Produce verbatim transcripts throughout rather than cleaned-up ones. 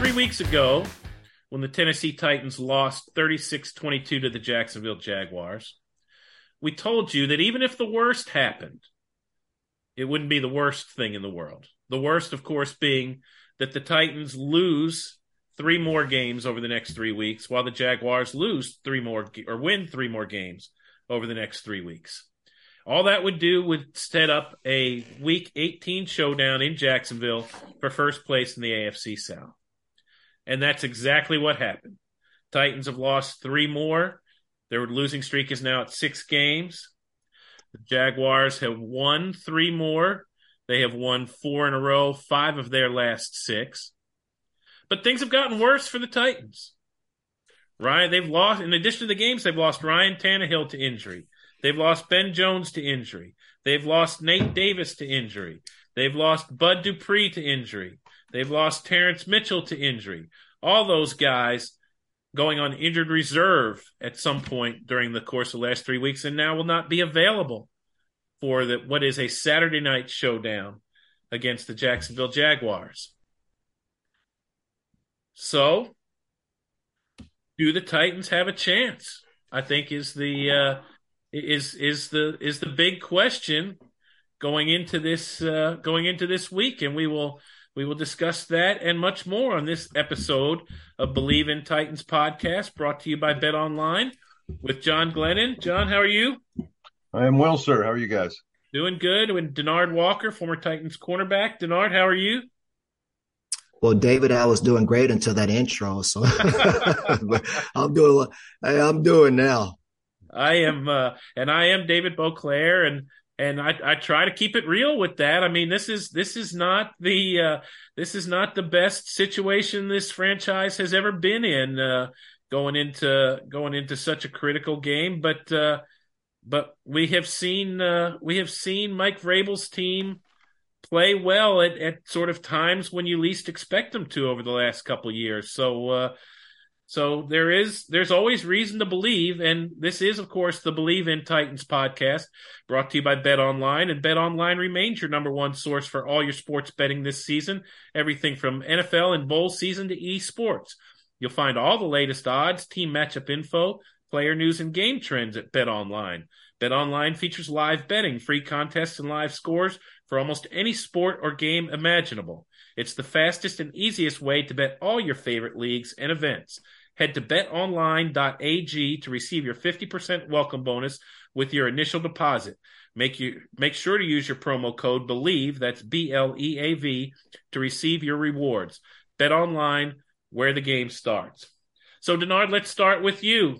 three weeks ago, when the Tennessee Titans lost thirty-six twenty-two to the Jacksonville Jaguars, we told you that even if the worst happened, it wouldn't be the worst thing in the world. The worst, of course, being that the Titans lose three more games over the next three weeks, while the Jaguars lose three more or win three more games over the next three weeks. All that would do would set up a Week eighteen showdown in Jacksonville for first place in the A F C South. And that's exactly what happened. Titans have lost three more. Their losing streak is now at six games. The Jaguars have won three more. They have won four in a row, five of their last six. But things have gotten worse for the Titans. Ryan, they've lost, in addition to the games, they've lost Ryan Tannehill to injury. They've lost Ben Jones to injury. They've lost Nate Davis to injury. They've lost Bud Dupree to injury. They've lost Terrence Mitchell to injury. All those guys going on injured reserve at some point during the course of the last three weeks and now will not be available for the, what is a Saturday night showdown against the Jacksonville Jaguars. So, do the Titans have a chance? I think is the uh, is is the is the big question going into this uh, going into this week, and we will we will discuss that and much more on this episode of Believe in Titans podcast, brought to you by Bet Online with John Glennon. John, how are you? I am well, sir. How are you guys? Doing good. With Denard Walker, former Titans cornerback. Denard, how are you? Well, David, I was doing great until that intro, so I'm doing. Hey, I'm doing now. I am, uh, and I am David Beauclair, and and I, I try to keep it real with that. I mean, this is this is not the uh, this is not the best situation this franchise has ever been in, uh, going into going into such a critical game. But uh, but we have seen uh, we have seen Mike Vrabel's team play well at, at sort of times when you least expect them to over the last couple of years. So, uh, so there is, there's always reason to believe. And this is, of course, the Believe in Titans podcast, brought to you by Bet Online. And Bet Online remains your number one source for all your sports betting this season. Everything from N F L and bowl season to esports. You'll find all the latest odds, team matchup info, player news, and game trends at Bet Online. Bet Online features live betting, free contests, and live scores for almost any sport or game imaginable. It's the fastest and easiest way to bet all your favorite leagues and events. Head to bet online dot a g to receive your fifty percent welcome bonus with your initial deposit. Make you make sure to use your promo code BELIEVE, that's B L E A V, to receive your rewards. Bet Online, where the game starts. So, Denard, let's start with you.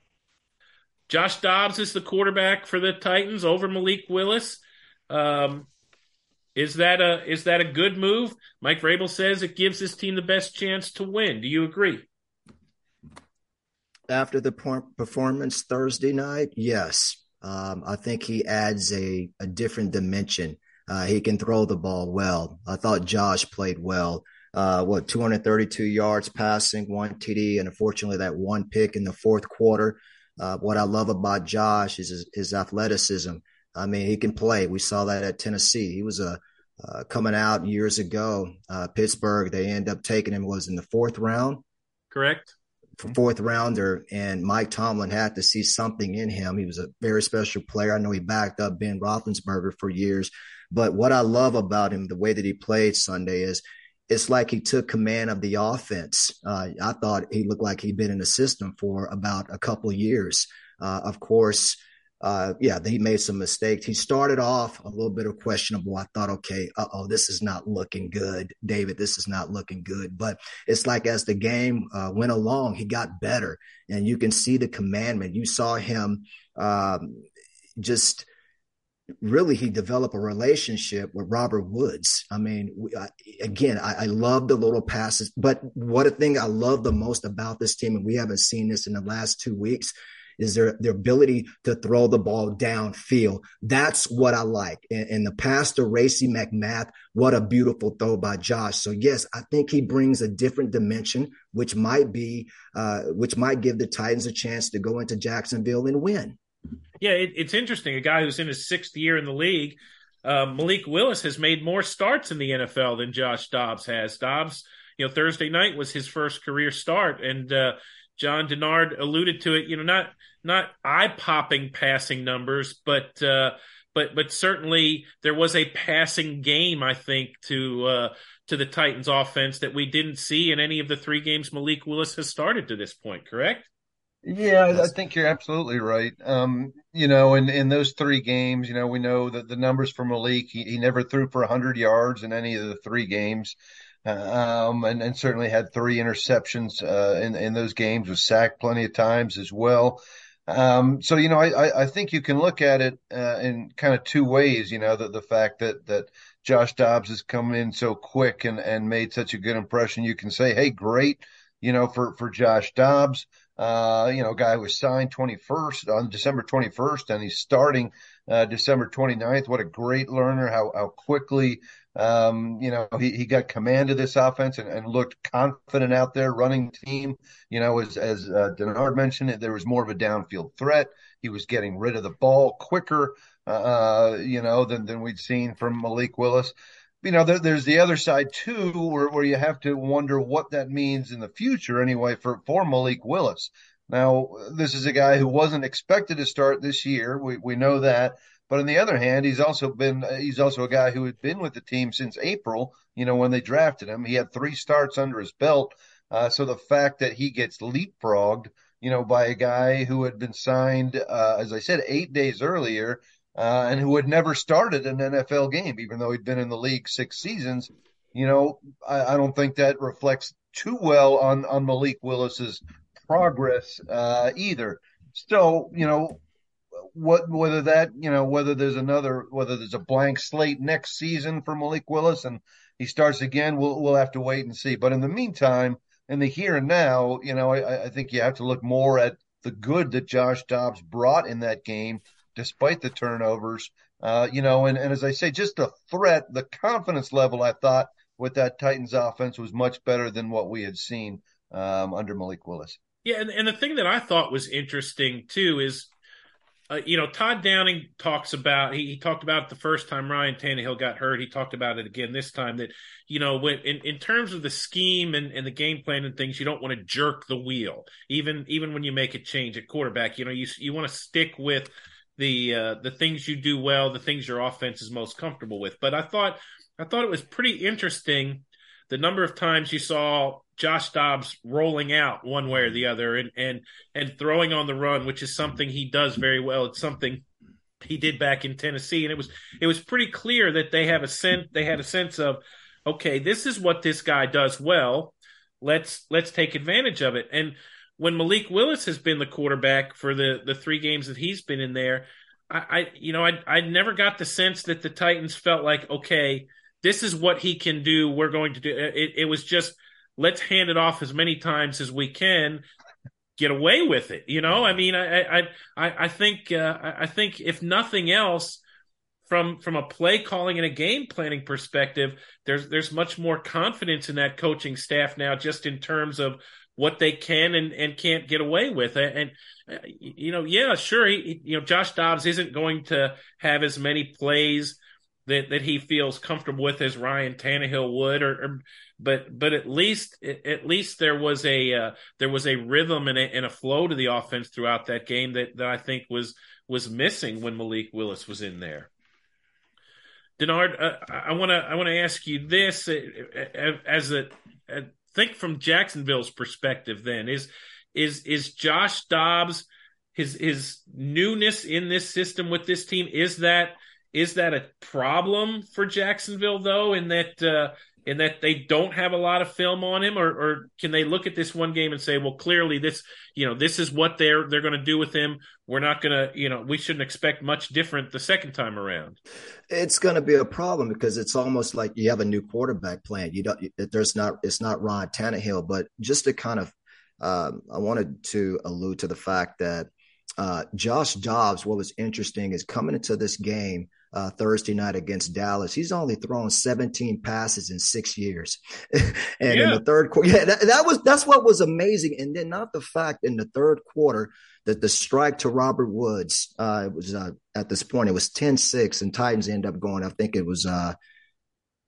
Josh Dobbs is the quarterback for the Titans over Malik Willis. Um, is that a is that a good move? Mike Vrabel says it gives his team the best chance to win. Do you agree? After the performance Thursday night, yes. Um, I think he adds a, a different dimension. Uh, he can throw the ball well. I thought Josh played well. Uh, what, two hundred thirty-two yards passing, one T D, and unfortunately that one pick in the fourth quarter. Uh, what I love about Josh is his, his athleticism. I mean, he can play. We saw that at Tennessee. He was a uh, coming out years ago. Uh, Pittsburgh, they end up taking him, was in the fourth round. Correct. Fourth rounder, and Mike Tomlin had to see something in him. He was a very special player. I know he backed up Ben Roethlisberger for years. But what I love about him, the way that he played Sunday, is it's like he took command of the offense. Uh, I thought he looked like he'd been in the system for about a couple of years. Uh, of course, uh, yeah, he made some mistakes. He started off a little bit of questionable. I thought, okay, uh-oh, this is not looking good, David. This is not looking good. But it's like as the game uh, went along, he got better. And you can see the commandment. You saw him um, just – really, he developed a relationship with Robert Woods. I mean, we, I, again, I, I love the little passes, but what a thing I love the most about this team, and we haven't seen this in the last two weeks, is their, their ability to throw the ball downfield. That's what I like. And, and the pass to Racey McMath, what a beautiful throw by Josh. So yes, I think he brings a different dimension, which might be, uh, which might give the Titans a chance to go into Jacksonville and win. Yeah, it, it's interesting. A guy who's in his sixth year in the league, uh, Malik Willis has made more starts in the N F L than Josh Dobbs has. Dobbs, you know, Thursday night was his first career start, and uh, John Denard alluded to it. You know, not not eye-popping passing numbers, but uh, but but certainly there was a passing game, I think, to uh, to the Titans offense that we didn't see in any of the three games Malik Willis has started to this point. Correct? Yeah, I think you're absolutely right. Um, you know, in, in those three games, you know, we know that the numbers for Malik, he, he never threw for one hundred yards in any of the three games. Uh, um, and, and certainly had three interceptions uh, in, in those games, was sacked plenty of times as well. Um, so, you know, I, I think you can look at it uh, in kind of two ways, you know, the, the fact that, that Josh Dobbs has come in so quick and, and made such a good impression. You can say, hey, great, you know, for, for Josh Dobbs. Uh, you know, guy who was signed twenty-first on December twenty-first, and he's starting uh, December twenty-ninth. What a great learner! How how quickly, um, you know, he, he got command of this offense and, and looked confident out there running the team. You know, as as uh, Denard mentioned, there was more of a downfield threat. He was getting rid of the ball quicker, uh, you know, than than we'd seen from Malik Willis. You know, there, there's the other side too, where, where you have to wonder what that means in the future anyway for, for Malik Willis. Now, this is a guy who wasn't expected to start this year. We, we know that. But on the other hand, he's also been, he's also a guy who had been with the team since April, you know, when they drafted him. He had three starts under his belt. Uh, so the fact that he gets leapfrogged, you know, by a guy who had been signed, uh, as I said, eight days earlier, Uh, and who had never started an N F L game, even though he'd been in the league six seasons. You know, I, I don't think that reflects too well on, on Malik Willis's progress uh, either. So, you know, what whether that, you know, whether there's another, whether there's a blank slate next season for Malik Willis and he starts again, we'll we'll have to wait and see. But in the meantime, in the here and now, you know, I, I think you have to look more at the good that Josh Dobbs brought in that game despite the turnovers, uh, you know, and, and as I say, just the threat, the confidence level, I thought with that Titans offense was much better than what we had seen um, under Malik Willis. Yeah, and, and the thing that I thought was interesting too is, uh, you know, Todd Downing talks about, he, he talked about it the first time Ryan Tannehill got hurt. He talked about it again this time that, you know, when, in, in terms of the scheme and, and the game plan and things, you don't want to jerk the wheel, even even when you make a change at quarterback. You know, you you want to stick with the uh, the things you do well, the things your offense is most comfortable with. But I thought I thought it was pretty interesting the number of times you saw Josh Dobbs rolling out one way or the other and and and throwing on the run, which is something he does very well. It's something he did back in Tennessee, and it was it was pretty clear that they have a sense they had a sense of, okay, this is what this guy does well. Let's let's take advantage of it. And when Malik Willis has been the quarterback for the, the three games that he's been in there, I, I you know, I I never got the sense that the Titans felt like, okay, this is what he can do. We're going to do it. It was just, let's hand it off as many times as we can, get away with it. You know, I mean, I I I, I think uh, I think if nothing else, from from a play calling and a game planning perspective, there's there's much more confidence in that coaching staff now, just in terms of what they can and, and can't get away with. And, and you know, yeah, sure, he, you know, Josh Dobbs isn't going to have as many plays that, that he feels comfortable with as Ryan Tannehill would, or, or but but at least at least there was a uh, there was a rhythm and a, and a flow to the offense throughout that game that, that I think was was missing when Malik Willis was in there. Denard, uh, I want to I want to ask you this as a, a think from Jacksonville's perspective. Then is is is Josh Dobbs, his his newness in this system with this team, is that is that a problem for Jacksonville though? In that uh, in that they don't have a lot of film on him, or or can they look at this one game and say, well, clearly this you know this is what they're they're going to do with him. We're not going to you know we shouldn't expect much different the second time around. It's going to be a problem because it's almost like you have a new quarterback playing. You don't. There's not. It's not Ryan Tannehill, but just to kind of, um, I wanted to allude to the fact that uh, Josh Dobbs. What was interesting is coming into this game uh, Thursday night against Dallas, he's only thrown seventeen passes in six years, and yeah. in the third quarter, yeah, that, that was that's what was amazing. And then not the fact in the third quarter that the strike to Robert Woods, uh, it was uh, at this point, it was ten six and Titans end up going, I think it was uh,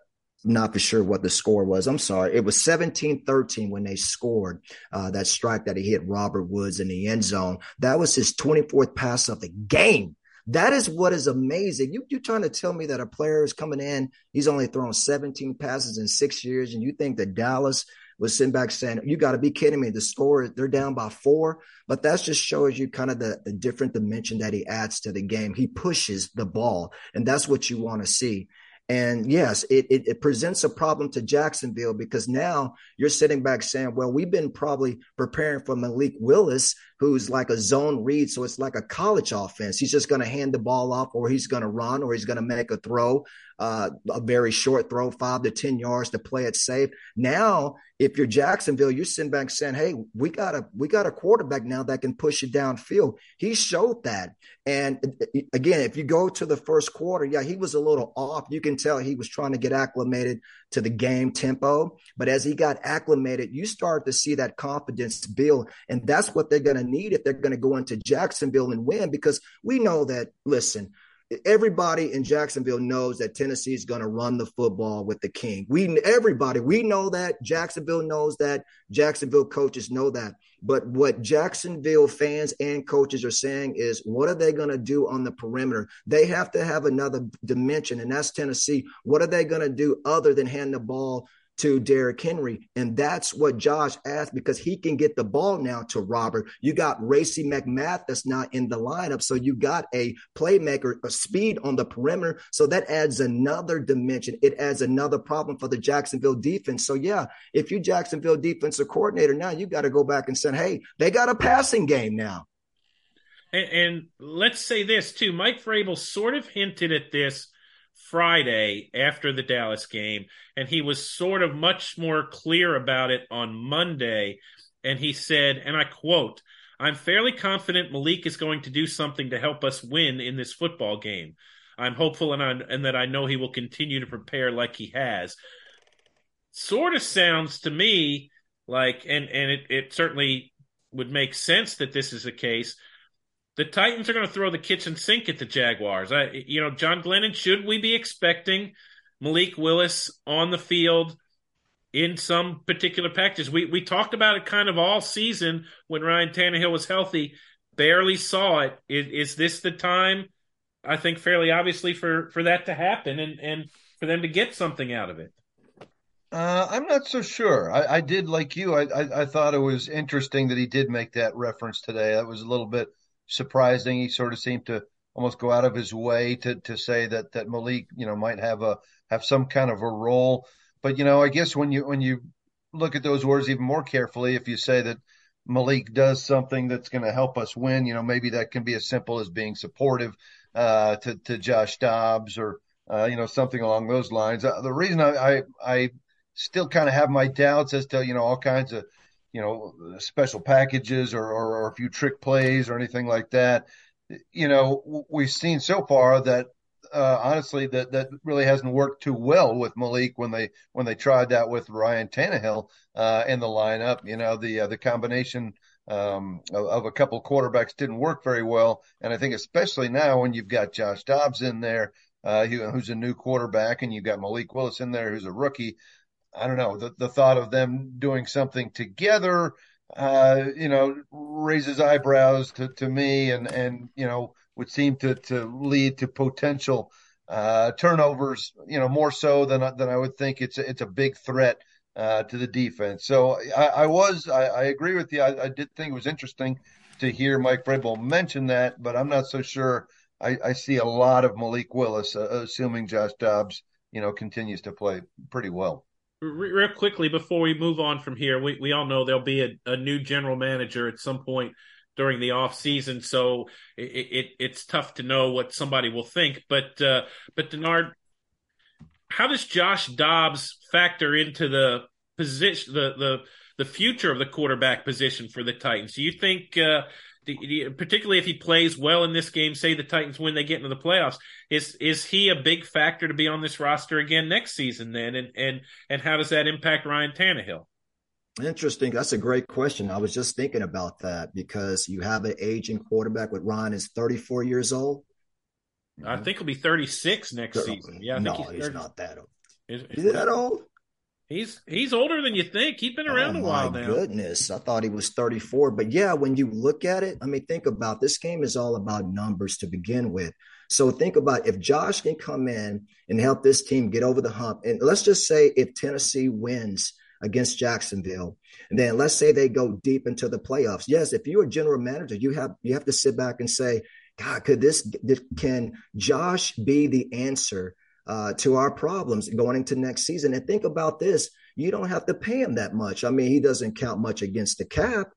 not for sure what the score was. I'm sorry. It was seventeen thirteen when they scored uh, that strike that he hit Robert Woods in the end zone. That was his twenty-fourth pass of the game. That is what is amazing. You, you're trying to tell me that a player is coming in, he's only thrown seventeen passes in six years, and you think that Dallas was sitting back saying, you got to be kidding me. The score, they're down by four. But that just shows you kind of the, the different dimension that he adds to the game. He pushes the ball, and that's what you want to see. And yes, it, it, it presents a problem to Jacksonville because now you're sitting back saying, well, we've been probably preparing for Malik Willis, who's like a zone read. So it's like a college offense. He's just going to hand the ball off, or he's going to run, or he's going to make a throw, uh, a very short throw, five to ten yards to play it safe. Now, if you're Jacksonville, you're sitting back saying, hey, we got a we got a quarterback now that can push it downfield. He showed that. And again, if you go to the first quarter, yeah, he was a little off. You can tell he was trying to get acclimated to the game tempo. But as he got acclimated, you start to see that confidence build. And that's what they're going to need if they're going to go into Jacksonville and win, because we know that, listen, everybody in Jacksonville knows that Tennessee is going to run the football with the king. We, everybody, we know that. Jacksonville knows that. Jacksonville coaches know that. But what Jacksonville fans and coaches are saying is, what are they going to do on the perimeter? They have to have another dimension, and that's Tennessee. What are they going to do other than hand the ball to Derrick Henry? And that's what Josh asked, because he can get the ball now to Robert. You got Racey McMath that's not in the lineup. So you got a playmaker, a speed on the perimeter. So that adds another dimension. It adds another problem for the Jacksonville defense. So yeah, if you Jacksonville defensive coordinator now, you got to go back and say, hey, they got a passing game now. And, and let's say this too. Mike Vrabel sort of hinted at this Friday after the Dallas game, and he was sort of much more clear about it on Monday. And he said, and I quote, "I'm fairly confident Malik is going to do something to help us win in this football game. I'm hopeful and, I, and that I know he will continue to prepare like he has." Sort of sounds to me like, and, and it, it certainly would make sense that this is the case, the Titans are going to throw the kitchen sink at the Jaguars. I, you know, John Glennon, should we be expecting Malik Willis on the field in some particular packages? We we talked about it kind of all season when Ryan Tannehill was healthy. Barely saw it. Is, is this the time, I think fairly obviously, for, for that to happen and, and for them to get something out of it? Uh, I'm not so sure. I, I did, like you, I, I I thought it was interesting that he did make that reference today. That was a little bit surprising. He sort of seemed to almost go out of his way to to say that that Malik, you know, might have a have some kind of a role. But you know, I guess when you when you look at those words even more carefully, if you say that Malik does something that's going to help us win, you know, maybe that can be as simple as being supportive uh, to to Josh Dobbs or uh, you know, something along those lines. Uh, the reason I I, I still kind of have my doubts as to, you know, all kinds of, you know, special packages or, or, or a few trick plays or anything like that. You know, we've seen so far that, uh, honestly, that, that really hasn't worked too well with Malik when they, when they tried that with Ryan Tannehill, uh, in the lineup. You know, the, uh, the combination, um, of, of a couple quarterbacks didn't work very well. And I think especially now when you've got Josh Dobbs in there, uh, who's a new quarterback, and you've got Malik Willis in there, who's a rookie. I don't know, the, the thought of them doing something together, uh, you know, raises eyebrows to, to me and, and, you know, would seem to, to lead to potential, uh, turnovers, you know, more so than, than I would think. It's a, it's a big threat, uh, to the defense. So I, I was, I, I agree with you. I, I did think it was interesting to hear Mike Vrabel mention that, but I'm not so sure. I, I see a lot of Malik Willis, uh, assuming Josh Dobbs, you know, continues to play pretty well. Real quickly before we move on from here, we, we all know there'll be a, a new general manager at some point during the off season, so it, it it's tough to know what somebody will think. But uh, but Denard, how does Josh Dobbs factor into the position, the the the future of the quarterback position for the Titans? Do you think? Uh, particularly if he plays well in this game, say the Titans win, they get into the playoffs, is is he a big factor to be on this roster again next season then? And and and how does that impact Ryan Tannehill? Interesting. That's a great question. I was just thinking about that because you have an aging quarterback with Ryan is thirty-four years old. I think he'll be thirty-six next thirty season. Yeah, I no, think he's, he's not that old. Is, Is he that old? He's he's older than you think. He's been Oh around a my while now. goodness. I thought he was thirty-four. But yeah, when you look at it, I mean, think about this game is all about numbers to begin with. So think about if Josh can come in and help this team get over the hump. And let's just say if Tennessee wins against Jacksonville, and then let's say they go deep into the playoffs. Yes, if you're a general manager, you have you have to sit back and say, God, could this, this can Josh be the answer uh, to our problems going into next season? And think about this. You don't have to pay him that much. I mean, he doesn't count much against the cap.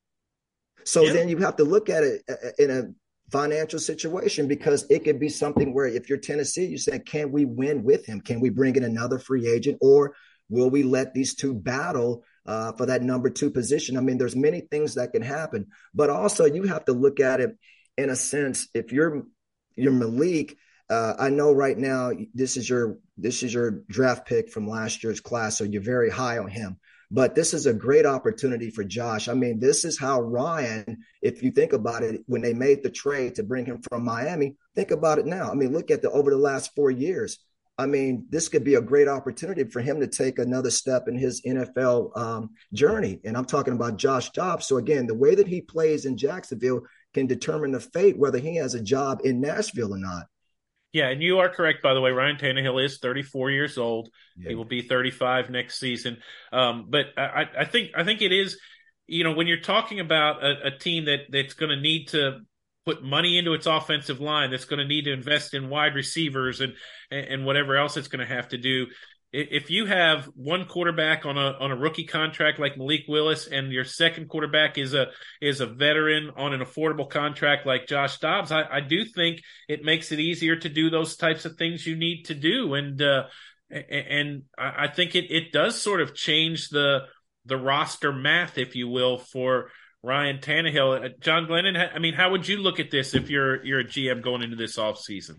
So yeah. Then you have to look at it in a financial situation because it could be something where if you're Tennessee, you say, can we win with him? Can we bring in another free agent or will we let these two battle uh, for that number two position? I mean, there's many things that can happen, but also you have to look at it in a sense. If you're you're Malik, uh, I know right now this is your this is your draft pick from last year's class, so you're very high on him. But this is a great opportunity for Josh. I mean, this is how Ryan, if you think about it, when they made the trade to bring him from Miami, think about it now. I mean, look at the over the last four years. I mean, this could be a great opportunity for him to take another step in his N F L um, journey. And I'm talking about Josh Dobbs. So again, the way that he plays in Jacksonville can determine the fate, whether he has a job in Nashville or not. Yeah, and you are correct, by the way. Ryan Tannehill is thirty-four years old. Yeah. He will be thirty-five next season. Um, but I, I think I think it is, you know, when you're talking about a, a team that that's going to need to put money into its offensive line, that's going to need to invest in wide receivers and and whatever else it's going to have to do. If you have one quarterback on a on a rookie contract like Malik Willis, and your second quarterback is a is a veteran on an affordable contract like Josh Dobbs, I, I do think it makes it easier to do those types of things you need to do, and uh, and I think it it does sort of change the the roster math, if you will, for Ryan Tannehill. John Glennon, I mean, how would you look at this if you're you're a G M going into this offseason?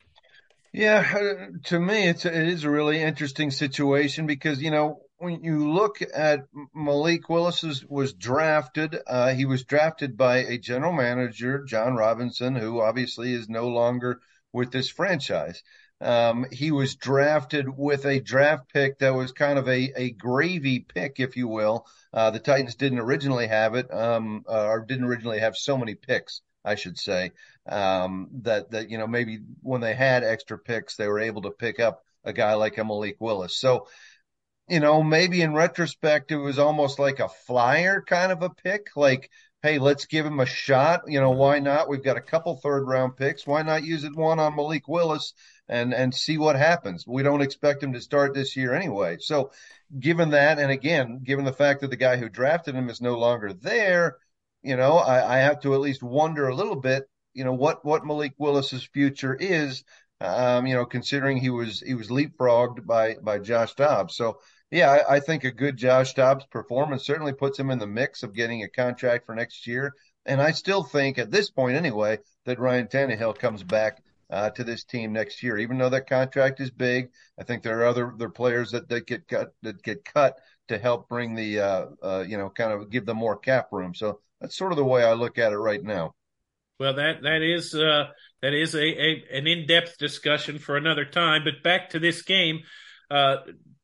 Yeah, to me, it's it is a really interesting situation because, you know, when you look at Malik Willis was, was drafted, uh, he was drafted by a general manager, John Robinson, who obviously is no longer with this franchise. Um, he was drafted with a draft pick that was kind of a, a gravy pick, if you will. Uh, the Titans didn't originally have it, um, uh, or didn't originally have so many picks, I should say, um, that, that, you know, maybe when they had extra picks, they were able to pick up a guy like a Malik Willis. So, you know, maybe in retrospect, it was almost like a flyer kind of a pick, like, hey, let's give him a shot. You know, why not? We've got a couple third round picks. Why not use it one on Malik Willis and, and see what happens? We don't expect him to start this year anyway. So given that, and again, given the fact that the guy who drafted him is no longer there, you know, I, I have to at least wonder a little bit, you know, what, what Malik Willis's future is, um, you know, considering he was, he was leapfrogged by, by Josh Dobbs. So, yeah, I, I think a good Josh Dobbs performance certainly puts him in the mix of getting a contract for next year. And I still think at this point anyway, that Ryan Tannehill comes back uh, to this team next year, even though that contract is big. I think there are other, other players that, that get cut, that get cut to help bring the, uh, uh, you know, kind of give them more cap room. So that's sort of the way I look at it right now. Well, that that is uh, that is a, a an in-depth discussion for another time. But back to this game, uh,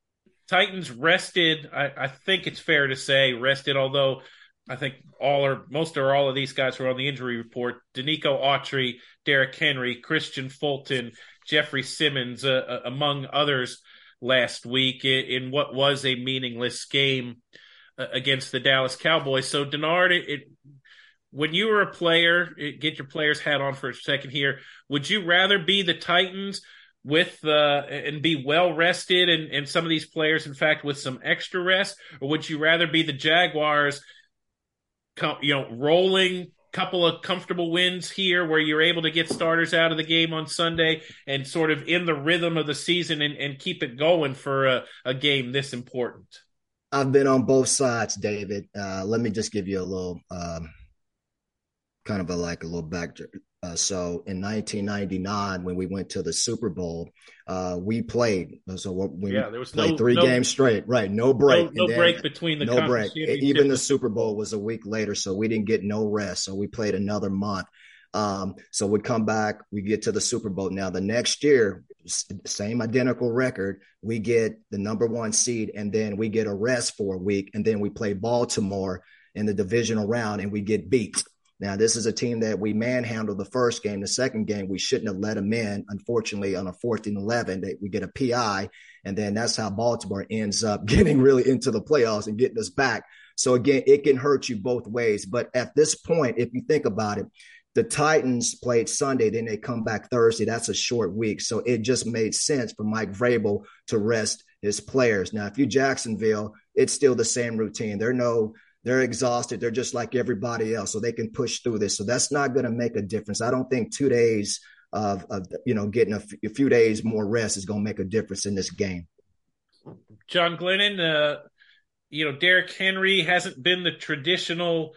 Titans rested. I, I think it's fair to say rested, although I think all or most or all of these guys were on the injury report. Danico Autry, Derrick Henry, Christian Fulton, Jeffrey Simmons, uh, among others, last week in, in what was a meaningless game uh, against the Dallas Cowboys. So, Denard, it, it when you were a player, get your player's hat on for a second here, would you rather be the Titans with uh, and be well rested and, and some of these players, in fact, with some extra rest, or would you rather be the Jaguars, you know, rolling couple of comfortable wins here where you're able to get starters out of the game on Sunday and sort of in the rhythm of the season and, and keep it going for a, a game this important? I've been on both sides, David. Uh, let me just give you a little um, kind of a like a little back. Uh, so in nineteen ninety-nine, when we went to the Super Bowl, uh, we played. So we yeah, there was played no, three no, games straight, right? No break. No, no break between the no break. Even the Super Bowl was a week later, so we didn't get no rest. So we played another month. Um, so we come back, we get to the Super Bowl. Now the next year, same identical record, we get the number one seed, and then we get a rest for a week, and then we play Baltimore in the divisional round, and we get beat. Now, this is a team that we manhandled the first game. The second game, we shouldn't have let them in. Unfortunately, on a fourth and eleven, they, we get a P I, and then that's how Baltimore ends up getting really into the playoffs and getting us back. So, again, it can hurt you both ways. But at this point, if you think about it, the Titans played Sunday, then they come back Thursday. That's a short week. So it just made sense for Mike Vrabel to rest his players. Now, if you Jacksonville, it's still the same routine. They're no – they're exhausted. They're just like everybody else, so they can push through this. So that's not going to make a difference. I don't think two days of, of you know, getting a, f- a few days more rest is going to make a difference in this game. John Glennon, uh, you know, Derrick Henry hasn't been the traditional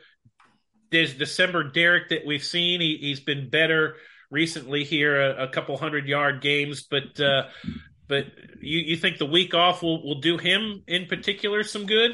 December Derrick that we've seen. He, he's been better recently here, a, a couple hundred yard games, but uh, but you, you think the week off will, will do him in particular some good?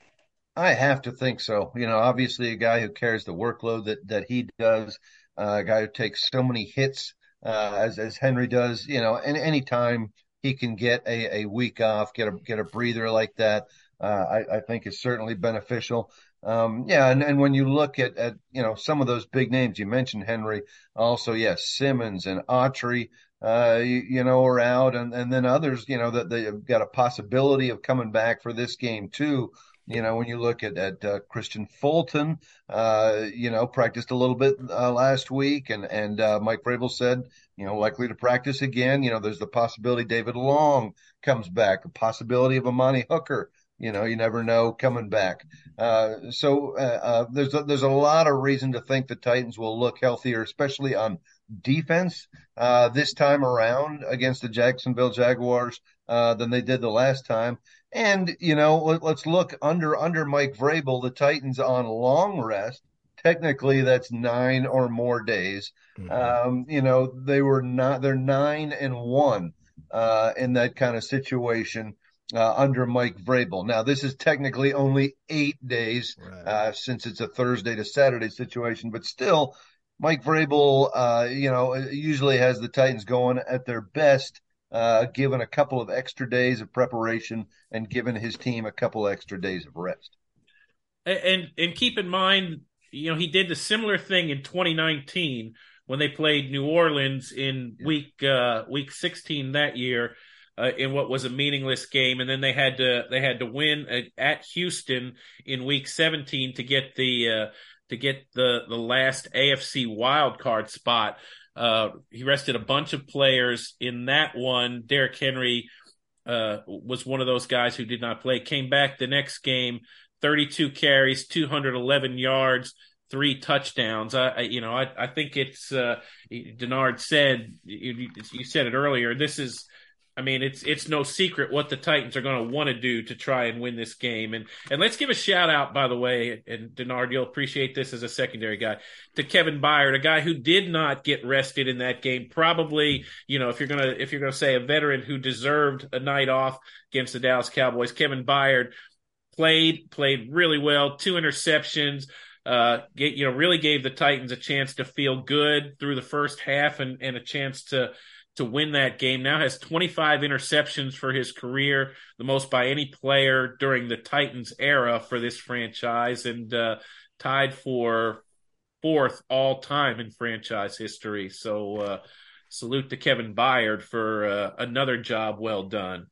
I have to think so. You know, obviously a guy who carries the workload that, that he does, uh, a guy who takes so many hits, uh, as, as Henry does, you know, and any time he can get a, a week off, get a, get a breather like that, uh, I, I think is certainly beneficial. Um, yeah. And, and when you look at, at, you know, some of those big names, you mentioned Henry, also, yes, Simmons and Autry, uh, you, you know, are out, and, and then others, you know, that they've got a possibility of coming back for this game too. You know, when you look at, at uh, Christian Fulton, uh, you know, practiced a little bit uh, last week, and, and uh, Mike Vrabel said, you know, likely to practice again. You know, there's the possibility David Long comes back, a possibility of Amani Hooker. You know, you never know coming back. Uh, so uh, uh, there's a, there's a lot of reason to think the Titans will look healthier, especially on defense uh, this time around against the Jacksonville Jaguars uh, than they did the last time. And, you know, let, let's look under under Mike Vrabel, the Titans on long rest. Technically, that's nine or more days. Mm-hmm. Um, you know, they were not, they're nine and one uh, in that kind of situation uh, under Mike Vrabel. Now, this is technically only eight days right. uh, since it's a Thursday to Saturday situation, but still, Mike Vrabel, uh, you know, usually has the Titans going at their best. Uh, given a couple of extra days of preparation and given his team a couple extra days of rest. And, and and keep in mind, you know, he did the similar thing in twenty nineteen when they played New Orleans in yeah. week uh, week sixteen that year uh, in what was a meaningless game, and then they had to they had to win at Houston in week seventeen to get the uh, to get the the last A F C wild card spot. Uh, he rested a bunch of players in that one. Derrick Henry uh, was one of those guys who did not play. Came back the next game, thirty-two carries, two hundred eleven yards, three touchdowns. I, I you know, I, I think it's uh, Denard said you, you said it earlier. This is. I mean, it's it's no secret what the Titans are going to want to do to try and win this game. And and let's give a shout out, by the way, and Denard, you'll appreciate this as a secondary guy, to Kevin Byard, a guy who did not get rested in that game. Probably, you know, if you're gonna if you're gonna say a veteran who deserved a night off against the Dallas Cowboys, Kevin Byard played played really well, two interceptions. Uh, get, you know, really gave the Titans a chance to feel good through the first half and and a chance to. to win that game. Now has twenty-five interceptions for his career, the most by any player during the Titans era for this franchise, and uh, tied for fourth all time in franchise history. So uh, salute to Kevin Byard for uh, another job well done.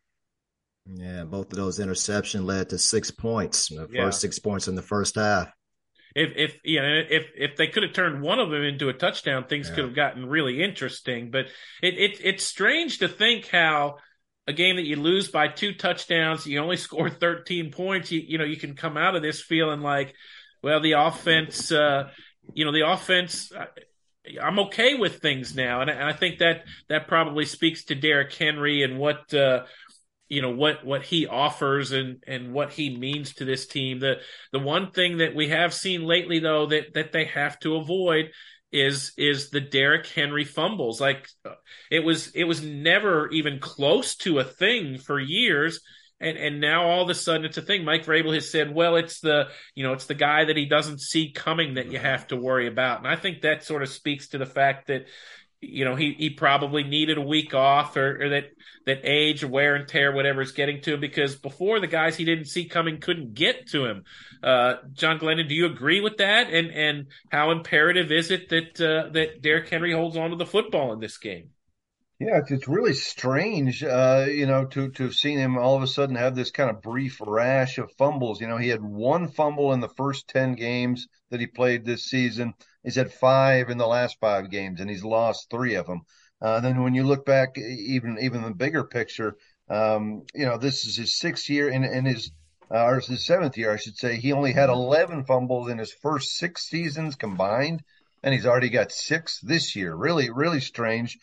Yeah, both of those interceptions led to six points, the yeah. first six points in the first half. If if you know if if they could have turned one of them into a touchdown, things yeah. could have gotten really interesting. But it, it it's strange to think how a game that you lose by two touchdowns, you only score thirteen points. You you know you can come out of this feeling like, well, the offense, uh, you know, the offense. I'm okay with things now, and I, and I think that that probably speaks to Derrick Henry and what. Uh, you know, what, what he offers and, and what he means to this team. The, the one thing that we have seen lately, though, that, that they have to avoid is, is the Derrick Henry fumbles. Like it was, it was never even close to a thing for years. And and now all of a sudden it's a thing. Mike Vrabel has said, well, it's the you know it's the guy that he doesn't see coming that you have to worry about. And I think that sort of speaks to the fact that you know he he probably needed a week off, or, or that that age or wear and tear, whatever is getting to him, because before the guys he didn't see coming couldn't get to him. Uh, John Glennon, do you agree with that? And and how imperative is it that uh, that Derrick Henry holds on to the football in this game? Yeah, it's, it's really strange, uh, you know, to to have seen him all of a sudden have this kind of brief rash of fumbles. You know, he had one fumble in the first ten games that he played this season. He's had five in the last five games, and he's lost three of them. Uh, then when you look back, even even the bigger picture, um, you know, this is his sixth year in, in his uh, or his seventh year, I should say. He only had eleven fumbles in his first six seasons combined, and he's already got six this year. Really, really strange.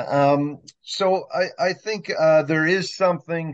Um, so I, I think uh, there is something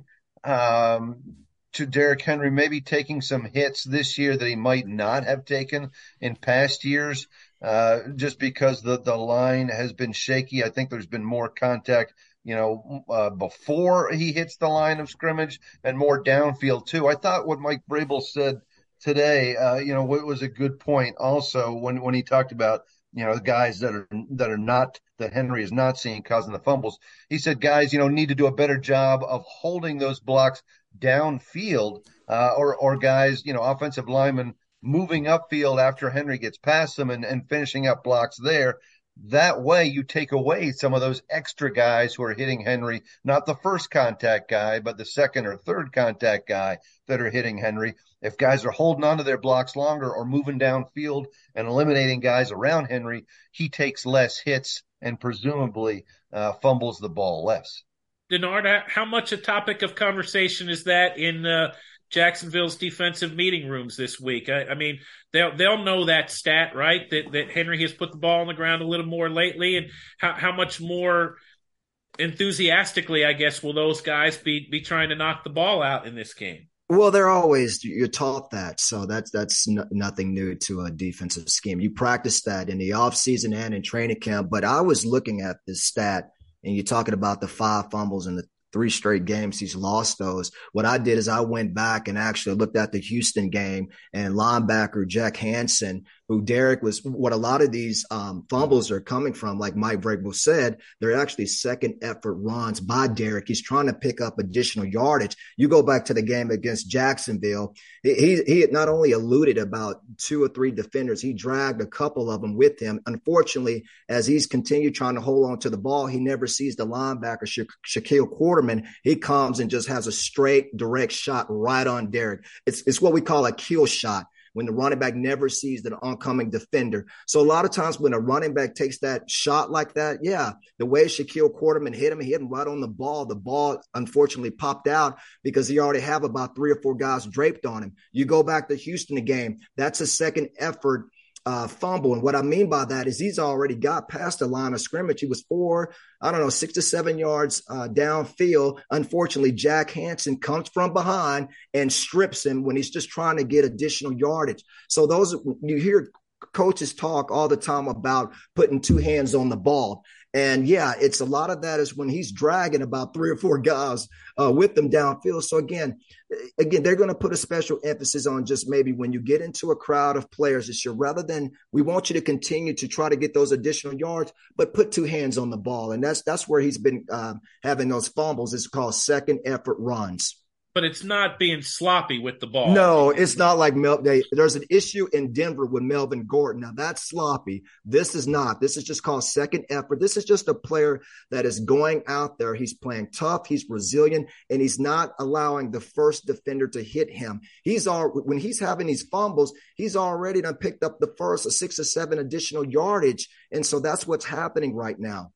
um, to Derrick Henry maybe taking some hits this year that he might not have taken in past years, uh, just because the, the line has been shaky. I think there's been more contact, you know, uh, before he hits the line of scrimmage and more downfield too. I thought what Mike Vrabel said today, uh, you know, was a good point also when, when he talked about, you know, the guys that are that are not that Henry is not seeing causing the fumbles. He said guys, you know, need to do a better job of holding those blocks downfield, uh, or or guys, you know, offensive linemen moving upfield after Henry gets past them and, and finishing up blocks there. That way you take away some of those extra guys who are hitting Henry, not the first contact guy, but the second or third contact guy that are hitting Henry. If guys are holding onto their blocks longer or moving downfield and eliminating guys around Henry, he takes less hits and presumably uh, fumbles the ball less. Denard, how much a topic of conversation is that in uh, Jacksonville's defensive meeting rooms this week? I, I mean, they'll they'll know that stat, right? That that Henry has put the ball on the ground a little more lately, and how how much more enthusiastically, I guess, will those guys be be trying to knock the ball out in this game? Well, they're always, you're taught that. So that's, that's n- nothing new to a defensive scheme. You practice that in the offseason and in training camp. But I was looking at this stat, and you're talking about the five fumbles in the three straight games he's lost those. What I did is I went back and actually looked at the Houston game, and linebacker Jack Hansen, who Derrick was, what a lot of these um, fumbles are coming from, like Mike Vrabel said, they're actually second effort runs by Derrick. He's trying to pick up additional yardage. You go back to the game against Jacksonville, he, he had not only eluded about two or three defenders, he dragged a couple of them with him. Unfortunately, as he's continued trying to hold on to the ball, he never sees the linebacker, Sha- Shaquille Quarterman. He comes and just has a straight, direct shot right on Derrick. It's, it's what we call a kill shot, when the running back never sees the oncoming defender. So a lot of times when a running back takes that shot like that, yeah, the way Shaquille Quarterman hit him, he hit him right on the ball. The ball unfortunately popped out because he already have about three or four guys draped on him. You go back to Houston again, that's a second effort Uh, fumble. And what I mean by that is he's already got past the line of scrimmage. He was four, I don't know, six to seven yards uh, downfield. Unfortunately, Jack Hansen comes from behind and strips him when he's just trying to get additional yardage. So those, you hear coaches talk all the time about putting two hands on the ball. And yeah, it's a lot of that is when he's dragging about three or four guys uh, with them downfield. So again, again, they're going to put a special emphasis on just maybe when you get into a crowd of players this year, rather than we want you to continue to try to get those additional yards, but put two hands on the ball. And that's, that's where he's been um, having those fumbles. It's called second effort runs. But it's not being sloppy with the ball. No, it's not like Mel. They, there's an issue in Denver with Melvin Gordon. Now, that's sloppy. This is not. This is just called second effort. This is just a player that is going out there. He's playing tough. He's resilient, and he's not allowing the first defender to hit him. He's all when he's having these fumbles, he's already done picked up the first or six or seven additional yardage, and so that's what's happening right now.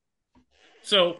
So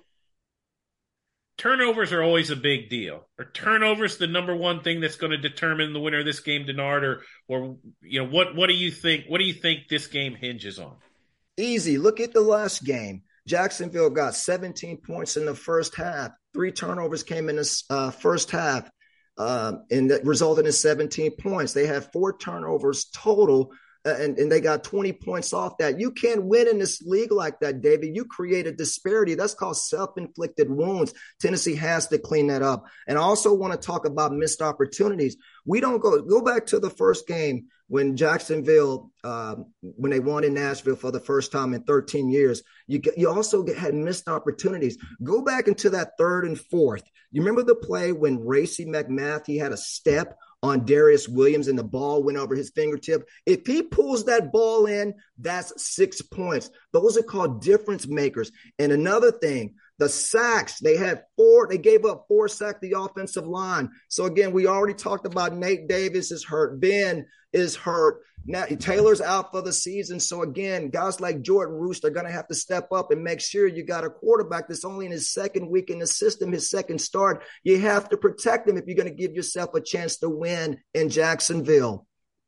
turnovers are always a big deal. Are turnovers the number one thing that's going to determine the winner of this game, Denard? Or, or you know, what what do you think? What do you think this game hinges on? Easy. Look at the last game. Jacksonville got seventeen points in the first half. Three turnovers came in the uh, first half, um, and that resulted in seventeen points. They had four turnovers total and, and they got twenty points off that. You can't win in this league like that, David. You create a disparity. That's called self-inflicted wounds. Tennessee has to clean that up. And I also want to talk about missed opportunities. We don't go go back to the first game when Jacksonville, um, when they won in Nashville for the first time in thirteen years. You you also had missed opportunities. Go back into that third and fourth. You remember the play when Racey McMath, he had a step on Darius Williams and the ball went over his fingertip. If he pulls that ball in, that's six points. Those are called difference makers. And another thing, the sacks, they had four, they gave up four sacks the offensive line. So again, we already talked about Nate Davis is hurt. Ben is hurt. Now Taylor's out for the season. So again, guys like Jordan Roost are going to have to step up and make sure you got a quarterback that's only in his second week in the system, his second start. You have to protect him if you're going to give yourself a chance to win in Jacksonville.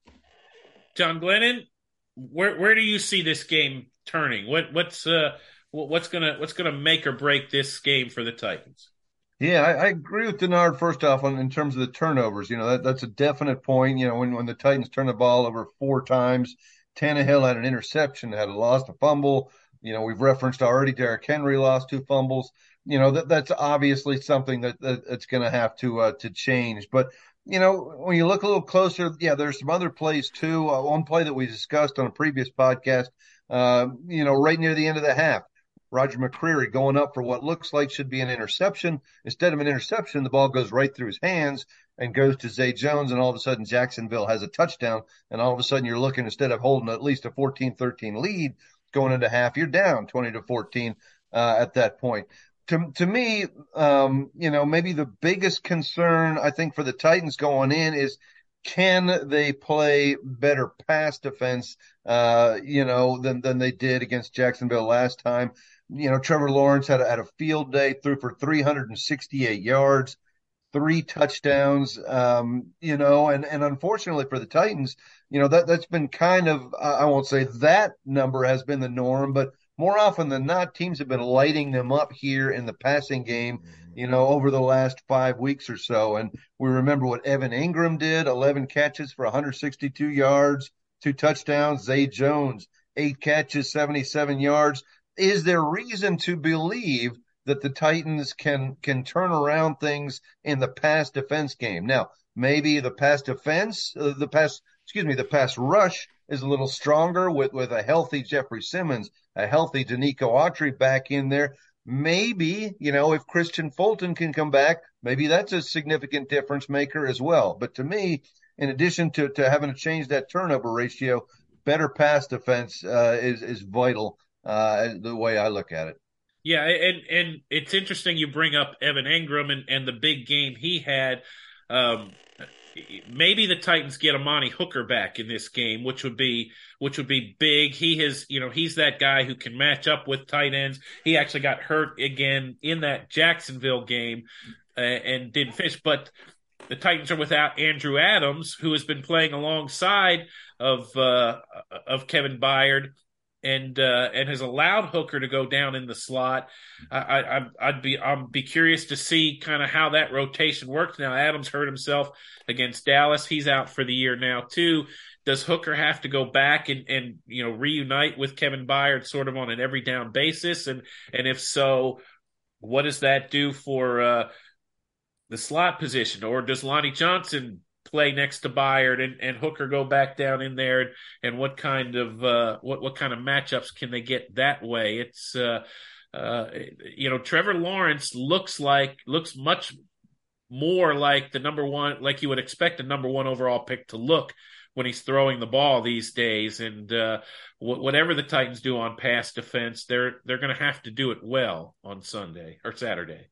John Glennon, where where do you see this game turning? What what's uh what's gonna what's gonna make or break this game for the Titans? Yeah, I, I agree with Denard first off on in terms of the turnovers. You know, that, that's a definite point. You know, when, when the Titans turn the ball over four times, Tannehill had an interception, had a lost a fumble. You know, we've referenced already Derrick Henry lost two fumbles. You know, that that's obviously something that, that that's going to have to uh, to change. But you know, when you look a little closer, yeah, there's some other plays too. Uh, one play that we discussed on a previous podcast, uh, you know, right near the end of the half. Roger McCreary going up for what looks like should be an interception. Instead of an interception, the ball goes right through his hands and goes to Zay Jones, and all of a sudden Jacksonville has a touchdown, and all of a sudden you're looking, instead of holding at least a fourteen thirteen lead going into half, you're down twenty to fourteen uh, at that point. To, to me, um, you know, maybe the biggest concern I think for the Titans going in is, can they play better pass defense, uh, you know, than, than they did against Jacksonville last time? You know, Trevor Lawrence had a, had a field day, threw for three hundred sixty-eight yards, three touchdowns, um, you know, and, and unfortunately for the Titans, you know, that, that's been kind of, I won't say that number has been the norm, but more often than not, teams have been lighting them up here in the passing game, you know, over the last five weeks or so. And we remember what Evan Ingram did, eleven catches for one hundred sixty-two yards, two touchdowns. Zay Jones, eight catches, seventy-seven yards. Is there reason to believe that the Titans can can turn around things in the pass defense game? Now, maybe the pass defense, uh, the pass, excuse me, the pass rush is a little stronger with, with a healthy Jeffrey Simmons, a healthy Danico Autry back in there. Maybe, you know, if Christian Fulton can come back, maybe that's a significant difference maker as well. But to me, in addition to, to having to change that turnover ratio, better pass defense uh, is, is vital, uh, the way I look at it. Yeah, and and it's interesting you bring up Evan Ingram and, and the big game he had. Um, maybe the Titans get Amani Hooker back in this game, which would be which would be big. He has, you know, he's that guy who can match up with tight ends. He actually got hurt again in that Jacksonville game uh, and didn't finish. But the Titans are without Andrew Adams, who has been playing alongside of uh, of Kevin Byard. And uh, and has allowed Hooker to go down in the slot. I, I I'd be I'd be curious to see kind of how that rotation works. Now Adams hurt himself against Dallas; he's out for the year now too. Does Hooker have to go back and, and you know reunite with Kevin Byard sort of on an every down basis? And and if so, what does that do for uh, the slot position? Or does Lonnie Johnson play next to Byard and, and Hooker go back down in there, and, and what kind of uh, what what kind of matchups can they get that way? It's uh, uh, you know Trevor Lawrence looks like looks much more like the number one, like you would expect a number one overall pick to look when he's throwing the ball these days. And uh, wh- whatever the Titans do on pass defense, they're they're going to have to do it well on Sunday or Saturday.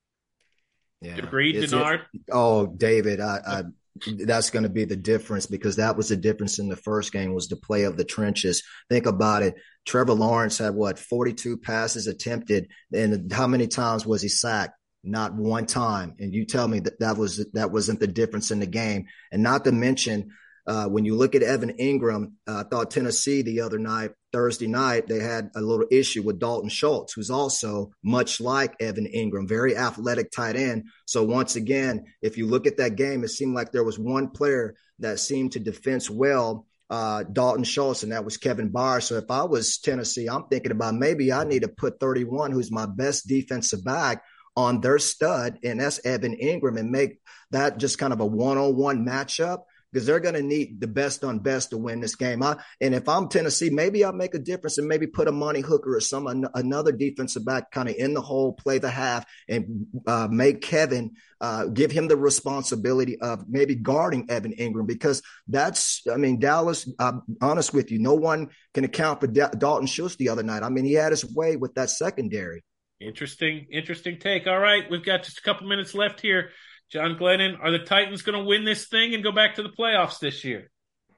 Yeah, agreed, Denard? Oh, David, I. I... that's going to be the difference, because that was the difference in the first game, was the play of the trenches. Think about it. Trevor Lawrence had what, forty-two passes attempted, and how many times was he sacked? Not one time. And you tell me that that was that wasn't the difference in the game. And not to mention, uh, when you look at Evan Ingram, uh, I thought Tennessee the other night, Thursday night, they had a little issue with Dalton Schultz, who's also much like Evan Ingram, very athletic tight end. So once again, if you look at that game, it seemed like there was one player that seemed to defense well uh, Dalton Schultz, and that was Kevin Byard. So if I was Tennessee, I'm thinking about maybe I need to put thirty-one, who's my best defensive back, on their stud, and that's Evan Ingram, and make that just kind of a one-on-one matchup, because they're going to need the best on best to win this game. I, and if I'm Tennessee, maybe I'll make a difference and maybe put a Monty Hooker or some an, another defensive back kind of in the hole, play the half, and uh, make Kevin uh, give him the responsibility of maybe guarding Evan Ingram, because that's, I mean, Dallas, I'm honest with you, no one can account for Da- Dalton Schultz the other night. I mean, he had his way with that secondary. Interesting, interesting take. All right, we've got just a couple minutes left here. John Glennon, are the Titans going to win this thing and go back to the playoffs this year?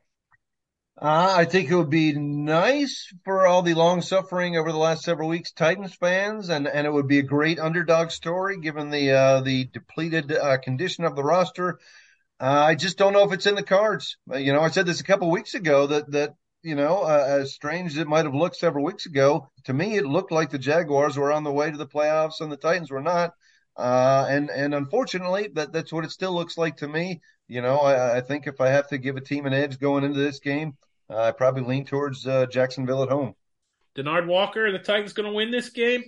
Uh, I think it would be nice for all the long suffering over the last several weeks Titans fans, and, and it would be a great underdog story given the uh, the depleted uh, condition of the roster. Uh, I just don't know if it's in the cards. Uh, you know, I said this a couple weeks ago that that you know, uh, as strange as it might have looked several weeks ago, to me it looked like the Jaguars were on the way to the playoffs and the Titans were not. Uh, and, and unfortunately, that, that's what it still looks like to me. You know, I, I think if I have to give a team an edge going into this game, uh, I probably lean towards uh, Jacksonville at home. Denard Walker, are the Titans going to win this game?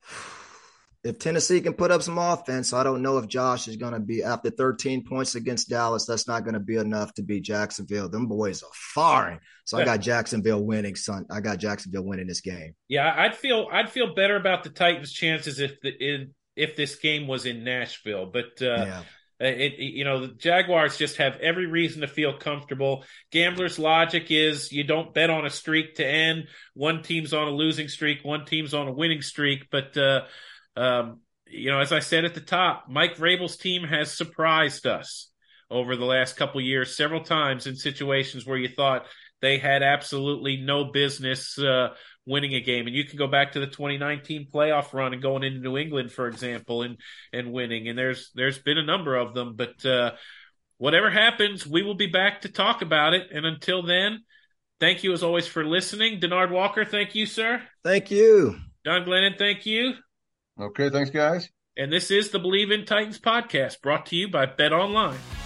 If Tennessee can put up some offense, I don't know if Josh is going to be, after thirteen points against Dallas, that's not going to be enough to beat Jacksonville. Them boys are firing. So I got Jacksonville winning, son. I got Jacksonville winning this game. Yeah, I'd feel I'd feel better about the Titans' chances if the in, if this game was in Nashville. But, uh, yeah. it, it, you know, the Jaguars just have every reason to feel comfortable. Gambler's logic is you don't bet on a streak to end. One team's on a losing streak, one team's on a winning streak. But, uh, um, you know, as I said at the top, Mike Vrabel's team has surprised us over the last couple of years several times in situations where you thought they had absolutely no business uh, winning a game. And you can go back to the twenty nineteen playoff run and going into New England, for example, and and winning. And there's there's been a number of them. But uh, whatever happens, we will be back to talk about it. And until then, thank you as always for listening. Denard Walker, thank you, sir. Thank you. John Glennon, thank you. Okay, thanks, guys. And this is the Believe in Titans podcast, brought to you by Bet Online.